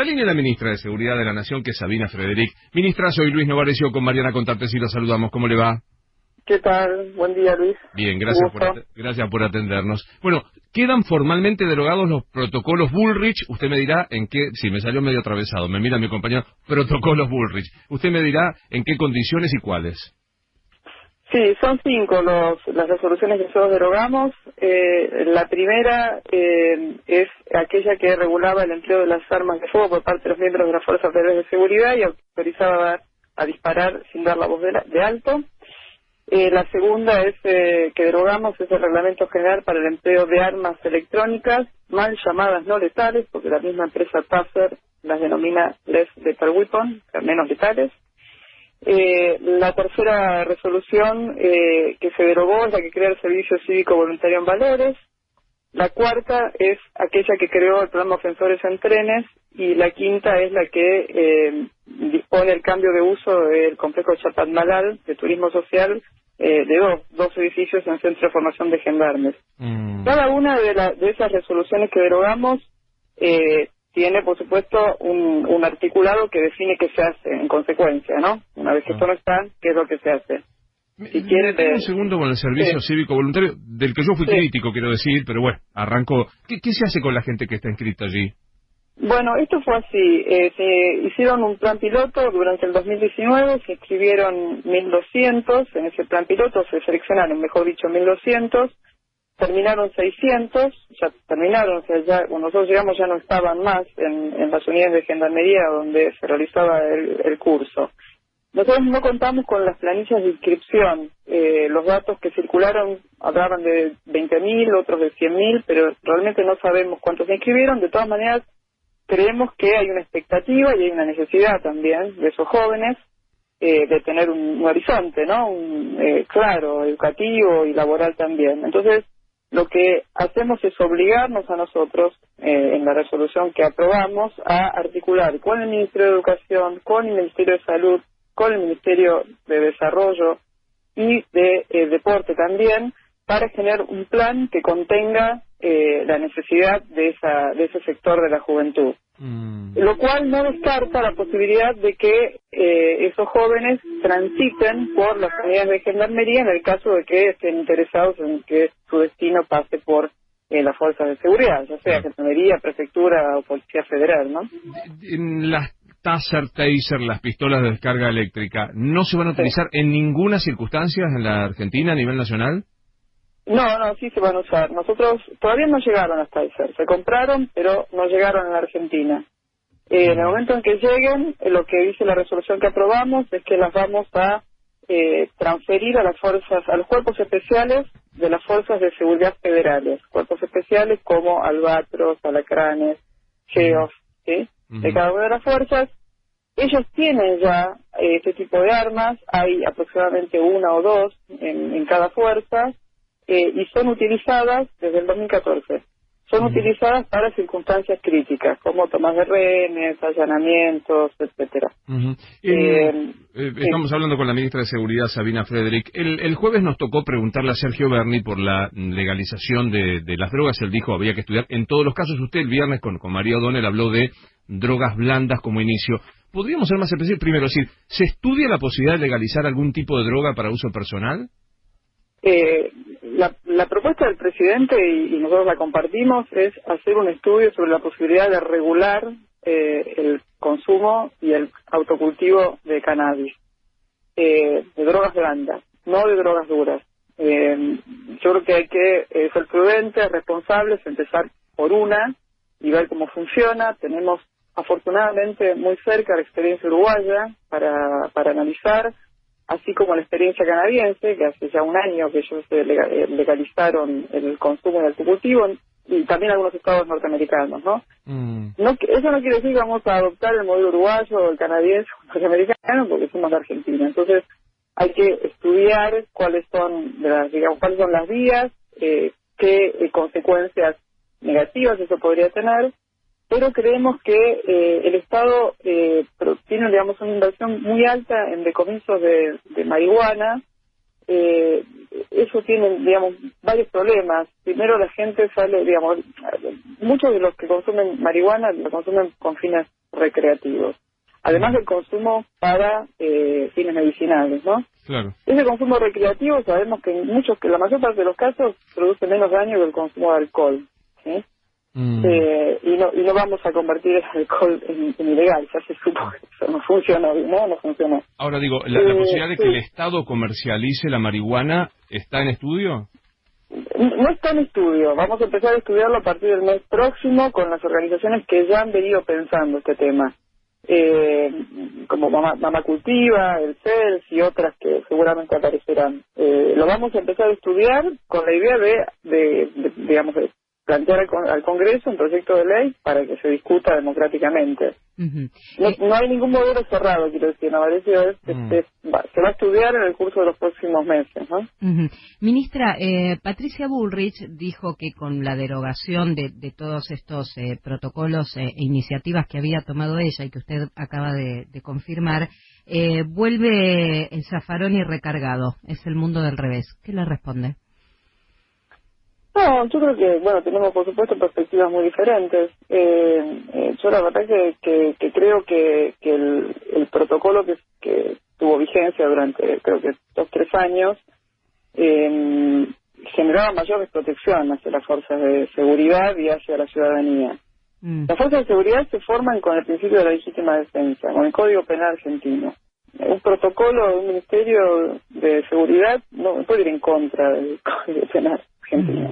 línea la ministra de Seguridad de la Nación, que es Sabina Frederick. Ministra, soy Luis Novarecio, con Mariana Contartesi la saludamos. ¿Cómo le va? ¿Qué tal? Buen día, Luis. Bien, gracias por atendernos. Bueno, quedan formalmente derogados los protocolos Bullrich. Usted me dirá en qué... Sí, me salió medio atravesado. Me mira mi compañero. Protocolos Bullrich. Usted me dirá en qué condiciones y cuáles. Sí, son 5 las resoluciones que nosotros derogamos. La primera es aquella que regulaba el empleo de las armas de fuego por parte de los miembros de las Fuerzas Federales de Seguridad y autorizaba a disparar sin dar la voz de alto. La segunda es que derogamos es el Reglamento General para el Empleo de Armas Electrónicas, mal llamadas no letales, porque la misma empresa Taser las denomina Less Lethal Weapon, menos letales. La tercera resolución que se derogó es la que crea el Servicio Cívico Voluntario en Valores. La cuarta es aquella que creó el programa Ofensores en Trenes, y la quinta es la que dispone el cambio de uso del complejo Chapadmalal de turismo social de dos edificios en Centro de Formación de Gendarmes. Cada una de esas resoluciones que derogamos tiene, por supuesto, un articulado que define qué se hace en consecuencia, ¿no? Una vez que esto no está, ¿qué es lo que se hace? Si quiere, un segundo con el Servicio Cívico Voluntario, del que yo fui crítico, quiero decir, pero bueno, arrancó. ¿Qué se hace con la gente que está inscrita allí? Bueno, esto fue así. Se hicieron un plan piloto durante el 2019, se inscribieron 1.200, en ese plan piloto se seleccionaron, mejor dicho, 1.200, terminaron 600, o sea, ya cuando nosotros llegamos ya no estaban más en las unidades de gendarmería donde se realizaba el curso. Nosotros no contamos con las planillas de inscripción. Los datos que circularon hablaban de 20.000, otros de 100.000, pero realmente no sabemos cuántos se inscribieron. De todas maneras, creemos que hay una expectativa y hay una necesidad también de esos jóvenes de tener un horizonte, ¿no? Claro, educativo y laboral también. Entonces, lo que hacemos es obligarnos a nosotros, en la resolución que aprobamos, a articular con el Ministerio de Educación, con el Ministerio de Salud, con el Ministerio de Desarrollo y de Deporte también, para generar un plan que contenga la necesidad de ese sector de la juventud. Lo cual no descarta la posibilidad de que esos jóvenes transiten por las unidades de gendarmería en el caso de que estén interesados en que su destino pase por las fuerzas de seguridad, ya sea gendarmería, prefectura o policía federal, ¿no? En las taser, las pistolas de descarga eléctrica, ¿no se van a utilizar en ninguna circunstancia en la Argentina a nivel nacional? No, sí se van a usar. Nosotros todavía no llegaron hasta Taser, se compraron, pero no llegaron a la Argentina. En el momento en que lleguen, lo que dice la resolución que aprobamos es que las vamos a transferir a las fuerzas, a los cuerpos especiales de las fuerzas de seguridad federales, cuerpos especiales como Albatros, Alacranes, GEOS, ¿sí? De cada una de las fuerzas. Ellos tienen ya este tipo de armas, hay aproximadamente 1 o 2 en cada fuerza, y son utilizadas desde el 2014. Son utilizadas para circunstancias críticas, como tomas de rehenes, allanamientos, etcétera. Estamos hablando con la ministra de Seguridad, Sabina Frederick. El jueves nos tocó preguntarle a Sergio Berni por la legalización de las drogas. Él dijo había que estudiar. En todos los casos, usted el viernes con María O'Donnell habló de drogas blandas como inicio. ¿Podríamos ser más específicos? Primero, decir, ¿se estudia la posibilidad de legalizar algún tipo de droga para uso personal? La propuesta del presidente, y nosotros la compartimos, es hacer un estudio sobre la posibilidad de regular el consumo y el autocultivo de cannabis, de drogas blandas, no de drogas duras. Yo creo que hay que ser prudentes, responsables, empezar por una y ver cómo funciona. Tenemos afortunadamente muy cerca la experiencia uruguaya para analizar, así como la experiencia canadiense, que hace ya un año que ellos legalizaron el consumo del cultivo, y también algunos estados norteamericanos, ¿no? Eso no quiere decir que vamos a adoptar el modelo uruguayo o el canadiense o el norteamericano, porque somos de Argentina. Entonces, hay que estudiar cuáles son las vías, qué consecuencias negativas eso podría tener, pero creemos que el Estado tiene, digamos, una inversión muy alta en decomisos de marihuana. Eso tiene, digamos, varios problemas. Primero, la gente sale, digamos, muchos de los que consumen marihuana lo consumen con fines recreativos, además del consumo para fines medicinales, ¿no? Claro. Ese consumo recreativo sabemos que la mayor parte de los casos produce menos daño que el consumo de alcohol, ¿sí? Y no vamos a convertir el alcohol en ilegal, ya se supo que eso no funcionó, ¿no? No funcionó. Ahora digo, ¿la posibilidad de que el Estado comercialice la marihuana está en estudio? No está en estudio, vamos a empezar a estudiarlo a partir del mes próximo con las organizaciones que ya han venido pensando este tema, como Mamá Cultiva, el CELS y otras que seguramente aparecerán. Lo vamos a empezar a estudiar con la idea de digamos, de plantear al Congreso un proyecto de ley para que se discuta democráticamente. No hay ningún modelo cerrado, quiero decir, Novarecio, se va a estudiar en el curso de los próximos meses, ¿no? Ministra, Patricia Bullrich dijo que con la derogación de todos estos protocolos e iniciativas que había tomado ella y que usted acaba de confirmar, vuelve el Zaffaroni recargado, es el mundo del revés. ¿Qué le responde? No, yo creo que, bueno, tenemos por supuesto perspectivas muy diferentes. Yo la verdad que creo que el protocolo que tuvo vigencia durante, creo que 2-3 años, generaba mayor protección hacia las fuerzas de seguridad y hacia la ciudadanía. Las fuerzas de seguridad se forman con el principio de la legítima defensa, con el Código Penal argentino. Un protocolo de un Ministerio de Seguridad no puede ir en contra del Código Penal argentino.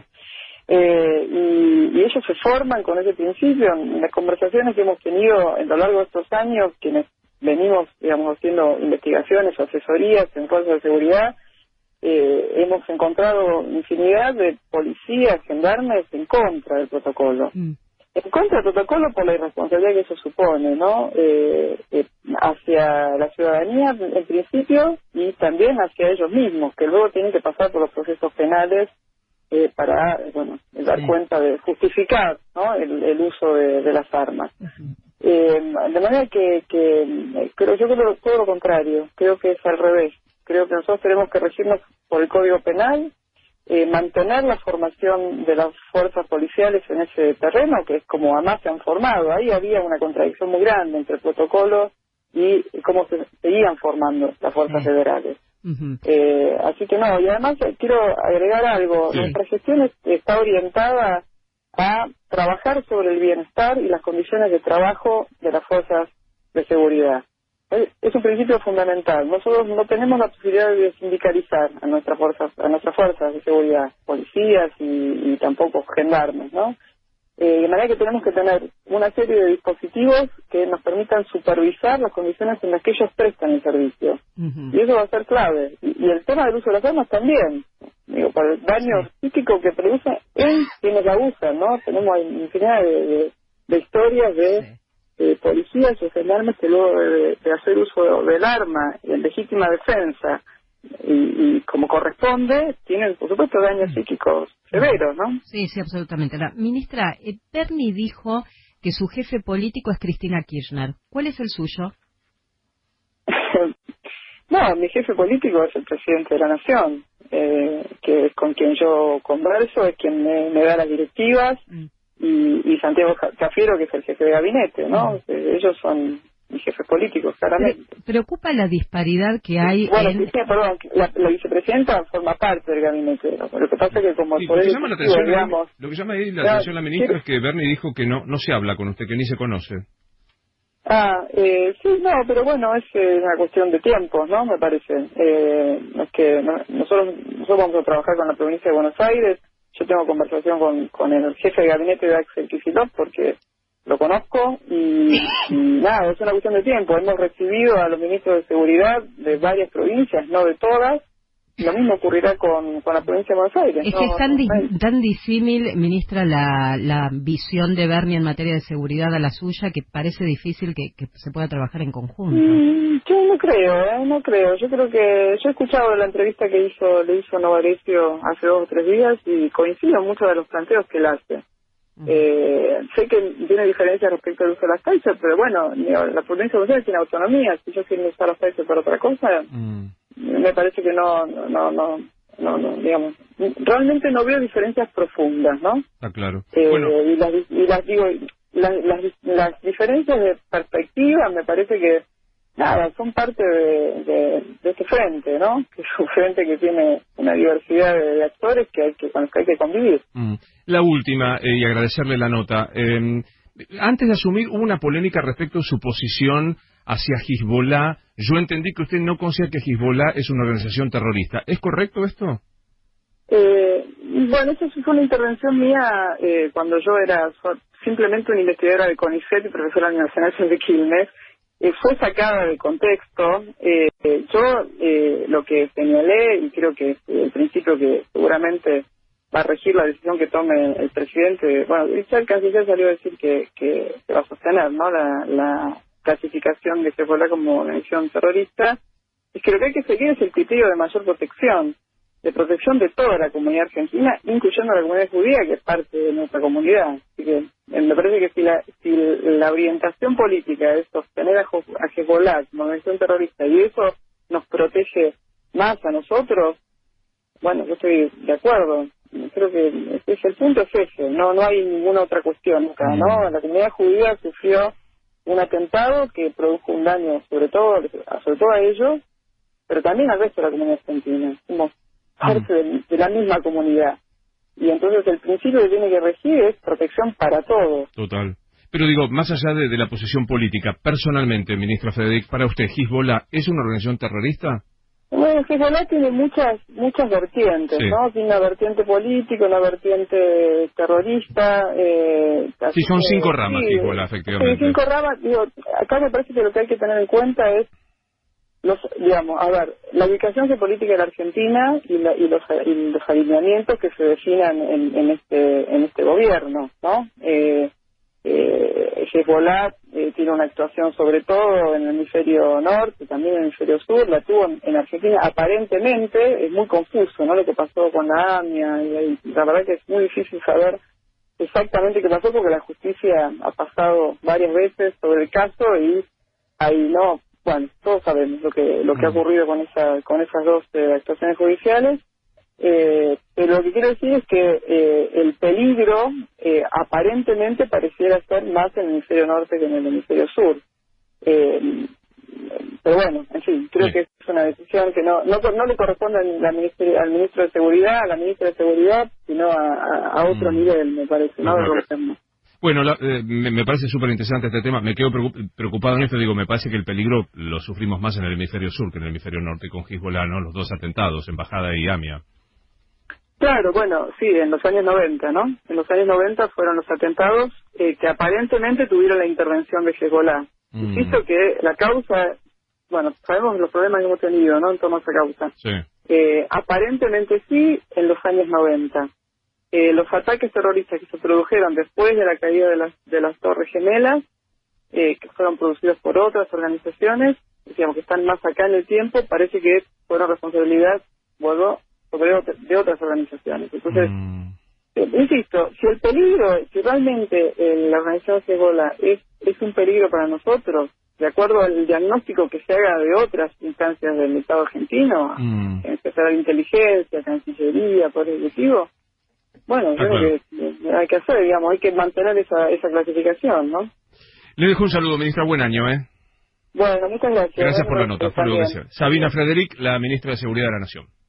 Y ellos se forman con ese principio. En las conversaciones que hemos tenido a lo largo de estos años, quienes venimos, digamos, haciendo investigaciones o asesorías en fuerzas de seguridad, hemos encontrado infinidad de policías, gendarmes en contra del protocolo. En contra del protocolo por la irresponsabilidad que eso supone, ¿no? Hacia la ciudadanía en principio y también hacia ellos mismos, que luego tienen que pasar por los procesos penales para, bueno, dar cuenta de justificar, ¿no? el uso de las armas. De manera que yo creo todo lo contrario, creo que es al revés. Creo que nosotros tenemos que regirnos por el Código Penal, mantener la formación de las fuerzas policiales en ese terreno, que es como además se han formado. Ahí había una contradicción muy grande entre el protocolo y cómo se seguían formando las fuerzas federales. Así que no, y además quiero agregar algo. Nuestra gestión está orientada a trabajar sobre el bienestar y las condiciones de trabajo de las fuerzas de seguridad. Es un principio fundamental. Nosotros no tenemos la posibilidad de sindicalizar a nuestras fuerzas de seguridad, policías y tampoco gendarmes, ¿no? De manera que tenemos que tener una serie de dispositivos que nos permitan supervisar las condiciones en las que ellos prestan el servicio. Y eso va a ser clave. Y el tema del uso de las armas también. Digo, por el daño psíquico que produce en quienes la usan, ¿no? Tenemos infinidad de historias de policías o gendarmes que luego de hacer uso del arma en legítima defensa y como corresponde, tienen por supuesto daños psíquicos severos, ¿no? Sí, absolutamente. La ministra, Bernie dijo que su jefe político es Cristina Kirchner. ¿Cuál es el suyo? No, mi jefe político es el presidente de la Nación, que es con quien yo converso, es quien me da las directivas, y Santiago Cafiero, que es el jefe de gabinete, ¿no? Ellos son mis jefes políticos, claramente. ¿Preocupa la disparidad que hay la vicepresidenta forma parte del gabinete, ¿no? Lo que pasa es que como lo que llama la atención, la ministra es que Bernie dijo que no se habla con usted, que ni se conoce. Sí, no, pero bueno, es una cuestión de tiempo, ¿no? Me parece. Es que nosotros vamos a trabajar con la provincia de Buenos Aires. Yo tengo conversación con el jefe de gabinete de Axel Kicillof porque lo conozco y nada, es una cuestión de tiempo. Hemos recibido a los ministros de seguridad de varias provincias, no de todas. Lo mismo ocurrirá con la provincia de Buenos Aires. Es que es tan disímil, ministra, la visión de Bernie en materia de seguridad a la suya, que parece difícil que se pueda trabajar en conjunto. Yo no creo. Yo creo que yo he escuchado la entrevista que le hizo Novarecio hace 2 o 3 días y coincido en muchos de los planteos que él hace. Sé que tiene diferencias respecto al uso de las Taser, pero bueno, la provincia de Buenos Aires tiene autonomía. Si yo quiero usar las Taser para otra cosa, me parece que no, digamos, realmente no veo diferencias profundas, ¿no? Está claro. Y las digo, las diferencias de perspectiva me parece que nada, son parte de este frente, ¿no? Que es un frente que tiene una diversidad de actores con los que hay que convivir. La última, y agradecerle la nota. Antes de asumir, hubo una polémica respecto a su posición hacia Hezbollah. Yo entendí que usted no considera que Hezbollah es una organización terrorista. ¿Es correcto esto? Bueno, eso fue una intervención mía cuando yo era simplemente una investigadora de CONICET y profesora de la Universidad de Quilmes. Fue sacada de contexto. Yo lo que señalé, y creo que el principio que seguramente va a regir la decisión que tome el presidente, bueno, el canciller salió a decir que se va a sostener, ¿no?, la clasificación de Hezbollah como organización terrorista, es que lo que hay que seguir es el criterio de mayor protección de toda la comunidad argentina, incluyendo la comunidad judía, que es parte de nuestra comunidad. Así que me parece que si la orientación política es sostener a Hezbollah como organización terrorista y eso nos protege más a nosotros, bueno, yo estoy de acuerdo. Creo que el punto es ese, no hay ninguna otra cuestión acá, ¿no? La comunidad judía sufrió un atentado que produjo un daño sobre todo a ellos, pero también al resto de la comunidad argentina. Somos parte de la misma comunidad. Y entonces el principio que tiene que regir es protección para todos. Total. Pero digo, más allá de la posición política, personalmente, ministra Frederick, para usted, ¿Hezbollah es una organización terrorista? Bueno, Hezbollah tiene muchas vertientes, sí, ¿no? Tiene una vertiente política, una vertiente terrorista. Sí, son 5 ramas, sí, Hezbollah, efectivamente. Sí, 5 ramas. Digo, acá me parece que lo que hay que tener en cuenta es la ubicación geopolítica de la Argentina y los alineamientos que se definan en este gobierno, ¿no? Hezbollah tiene una actuación sobre todo en el hemisferio norte, también en el hemisferio sur, la tuvo en Argentina aparentemente, es muy confuso, ¿no?, lo que pasó con la AMIA, y la verdad que es muy difícil saber exactamente qué pasó porque la justicia ha pasado varias veces sobre el caso y ahí no. Bueno, todos sabemos lo que ha ocurrido con esas 2 actuaciones judiciales, pero lo que quiero decir es que el peligro aparentemente pareciera ser más en el hemisferio norte que en el hemisferio sur. Pero bueno, en fin, creo que es una decisión que no le corresponde al ministro de Seguridad, a la ministra de Seguridad, sino a otro nivel, me parece, ¿no? Bueno, me parece súper interesante este tema. Me quedo preocupado en esto. Digo, me parece que el peligro lo sufrimos más en el hemisferio sur que en el hemisferio norte con Hezbollah, ¿no? Los 2 atentados, Embajada y AMIA. Claro, bueno, sí, en los años 90, ¿no? En los años 90 fueron los atentados que aparentemente tuvieron la intervención de Hezbollah. Insisto que la causa, bueno, sabemos los problemas que hemos tenido, ¿no?, en torno a esa causa. Sí. Aparentemente sí, en los años 90. Los ataques terroristas que se produjeron después de la caída de las Torres Gemelas, que fueron producidos por otras organizaciones, digamos que están más acá en el tiempo, parece que fueron responsabilidad, de otras organizaciones. Entonces, insisto, si realmente la organización Hezbollah es un peligro para nosotros, de acuerdo al diagnóstico que se haga de otras instancias del Estado argentino, empezar de inteligencia, Cancillería, Poder Ejecutivo, bueno, creo que hay que hacer, digamos, hay que mantener esa clasificación, ¿no? Le dejo un saludo, ministra, buen año, ¿eh? Bueno, muchas gracias. Gracias por la nota. Sabina Frederick, la ministra de Seguridad de la Nación.